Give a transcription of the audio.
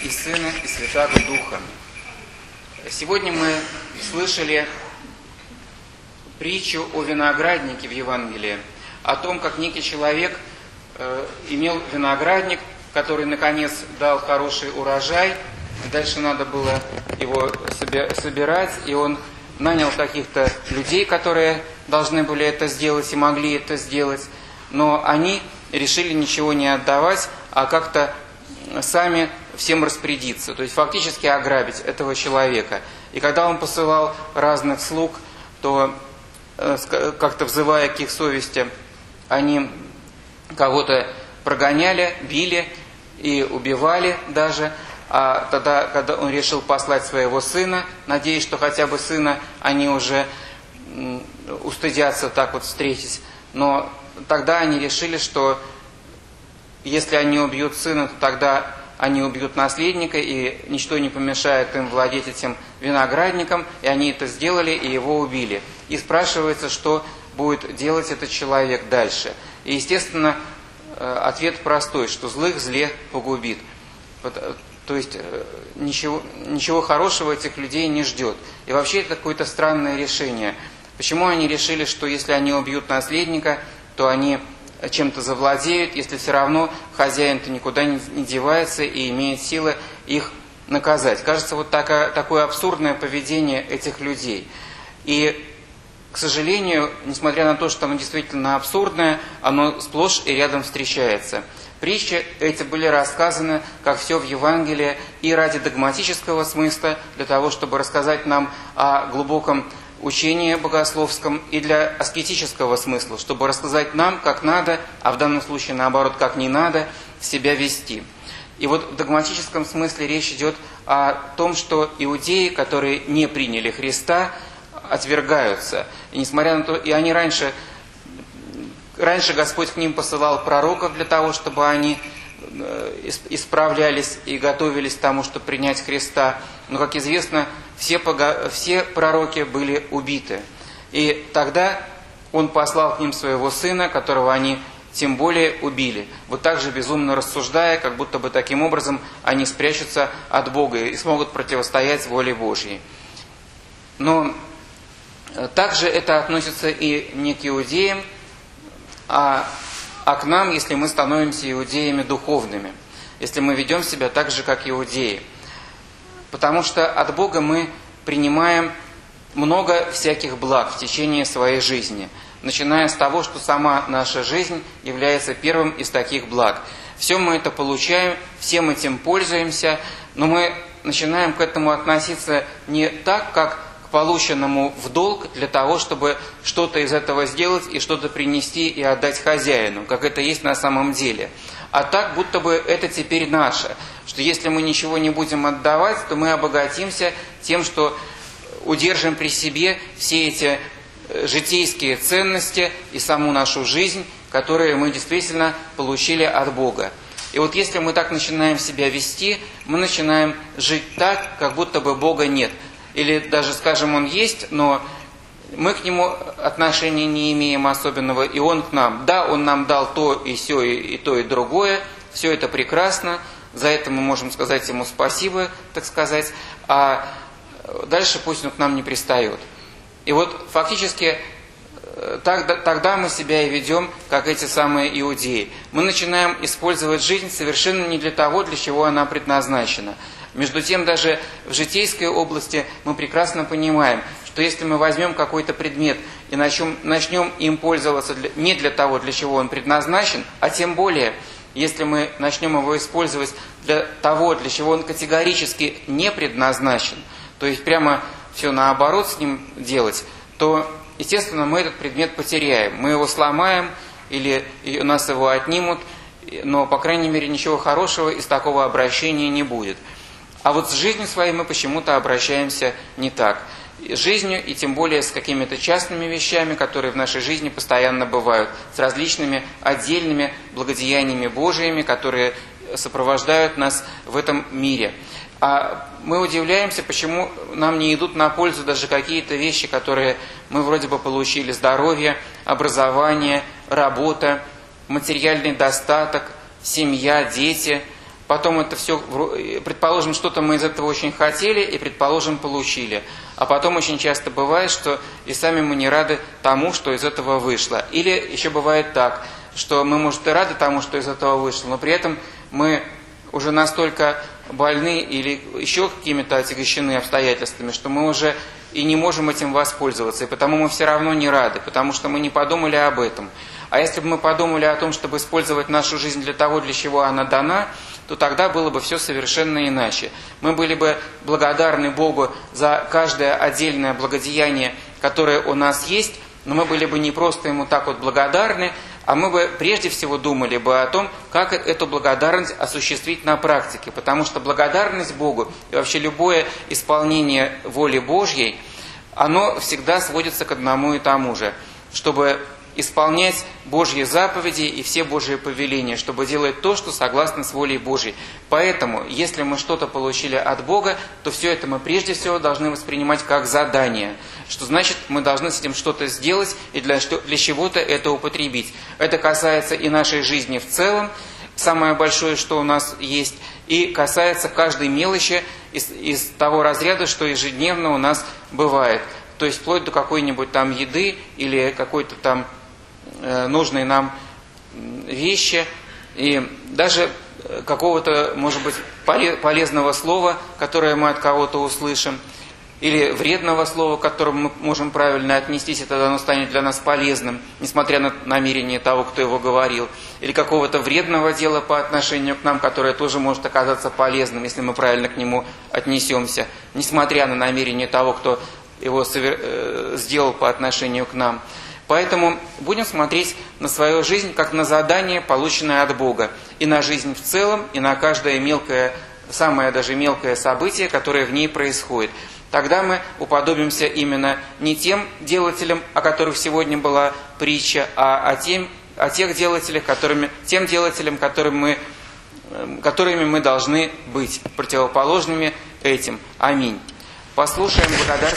и Сына, и Святаго Духа. Сегодня мы слышали притчу о винограднике в Евангелии, о том, как некий человек имел виноградник, который наконец дал хороший урожай. Дальше надо было его собирать, и он нанял каких-то людей, которые должны были это сделать и могли это сделать, но они решили ничего не отдавать, а как-то сами всем распорядиться, то есть фактически ограбить этого человека. И когда он посылал разных слуг, то как-то взывая к их совести, они кого-то прогоняли, били и убивали даже. А тогда, когда он решил послать своего сына, надеясь, что хотя бы сына они уже устыдятся так вот встретить, но тогда они решили, что если они убьют сына, то тогда они убьют наследника, и ничто не помешает им владеть этим виноградником, и они это сделали, и его убили. И спрашивается, что будет делать этот человек дальше. И, естественно, ответ простой, что злых зле погубит. То есть ничего хорошего этих людей не ждет. И вообще это какое-то странное решение. Почему они решили, что если они убьют наследника, то они чем-то завладеют, если все равно хозяин-то никуда не девается и имеет силы их наказать? Кажется, вот такое абсурдное поведение этих людей. И, к сожалению, несмотря на то, что оно действительно абсурдное, оно сплошь и рядом встречается. Притчи эти были рассказаны, как все в Евангелии, и ради догматического смысла, для того, чтобы рассказать нам о глубоком учении богословском, и для аскетического смысла, чтобы рассказать нам, как надо, а в данном случае, наоборот, как не надо себя вести. И вот в догматическом смысле речь идет о том, что иудеи, которые не приняли Христа, отвергаются. И несмотря на то, и они раньше Господь к ним посылал пророков для того, чтобы они исправлялись и готовились к тому, чтобы принять Христа. Но, как известно, все пророки были убиты. И тогда Он послал к ним своего Сына, которого они тем более убили. Вот так же безумно рассуждая, как будто бы таким образом они спрячутся от Бога и смогут противостоять воле Божьей. Но также это относится и не к иудеям, а к нам, если мы становимся иудеями духовными, если мы ведем себя так же, как иудеи. Потому что от Бога мы принимаем много всяких благ в течение своей жизни, начиная с того, что сама наша жизнь является первым из таких благ. Все мы это получаем, всем этим пользуемся, но мы начинаем к этому относиться не так, как полученному в долг для того, чтобы что-то из этого сделать и что-то принести и отдать хозяину, как это есть на самом деле. А так, будто бы это теперь наше, что если мы ничего не будем отдавать, то мы обогатимся тем, что удержим при себе все эти житейские ценности и саму нашу жизнь, которые мы действительно получили от Бога. И вот если мы так начинаем себя вести, мы начинаем жить так, как будто бы Бога нет. Или даже, скажем, Он есть, но мы к Нему отношения не имеем особенного, и Он к нам. Да, Он нам дал то и сё, и то, и другое, все это прекрасно, за это мы можем сказать Ему спасибо, так сказать, а дальше пусть Он к нам не пристает. И вот фактически тогда мы себя и ведем, как эти самые иудеи. Мы начинаем использовать жизнь совершенно не для того, для чего она предназначена. Между тем, даже в житейской области мы прекрасно понимаем, что если мы возьмем какой-то предмет и начнем им пользоваться не для того, для чего он предназначен, а тем более, если мы начнем его использовать для того, для чего он категорически не предназначен, то есть прямо все наоборот с ним делать, то, естественно, мы этот предмет потеряем. Мы его сломаем или у нас его отнимут, но, по крайней мере, ничего хорошего из такого обращения не будет. А вот с жизнью своей мы почему-то обращаемся не так. С жизнью, и тем более с какими-то частными вещами, которые в нашей жизни постоянно бывают, с различными отдельными благодеяниями Божьими, которые сопровождают нас в этом мире. А мы удивляемся, почему нам не идут на пользу даже какие-то вещи, которые мы вроде бы получили: здоровье, образование, работа, материальный достаток, семья, дети. потом это все, предположим, что-то мы из этого очень хотели и, предположим, получили. А потом очень часто бывает, что и сами мы не рады тому, что из этого вышло. Или еще бывает так, что мы, может, и рады тому, что из этого вышло, но при этом мы уже настолько больны или еще какими-то отягощены обстоятельствами, что мы уже и не можем этим воспользоваться, и потому мы все равно не рады, потому что мы не подумали об этом. А если бы мы подумали о том, чтобы использовать нашу жизнь для того, для чего она дана, то тогда было бы все совершенно иначе. Мы были бы благодарны Богу за каждое отдельное благодеяние, которое у нас есть, но мы были бы не просто Ему так вот благодарны, а мы бы прежде всего думали бы о том, как эту благодарность осуществить на практике. Потому что благодарность Богу и вообще любое исполнение воли Божьей, оно всегда сводится к одному и тому же. Чтобы исполнять Божьи заповеди и все Божьи повеления, чтобы делать то, что согласно с волей Божьей. Поэтому, если мы что-то получили от Бога, то все это мы прежде всего должны воспринимать как задание. Что значит, мы должны с этим что-то сделать и для чего-то это употребить. Это касается и нашей жизни в целом, самое большое, что у нас есть, и касается каждой мелочи из того разряда, что ежедневно у нас бывает. То есть вплоть до какой-нибудь там еды или какой-то там нужной нам вещи, и даже какого-то, может быть, полезного слова, которое мы от кого-то услышим, или вредного слова, к которому мы можем правильно отнестись, и тогда оно станет для нас полезным, несмотря на намерение того, кто его говорил, или какого-то вредного дела по отношению к нам, которое тоже может оказаться полезным, если мы правильно к нему отнесемся, несмотря на намерение того, кто его сделал по отношению к нам. Поэтому будем смотреть на свою жизнь как на задание, полученное от Бога, и на жизнь в целом, и на каждое мелкое, самое даже мелкое событие, которое в ней происходит. Тогда мы уподобимся именно не тем делателям, о которых сегодня была притча, а тех делателях, тем делателям, которыми мы должны быть, противоположными этим. Аминь. Послушаем благодарность.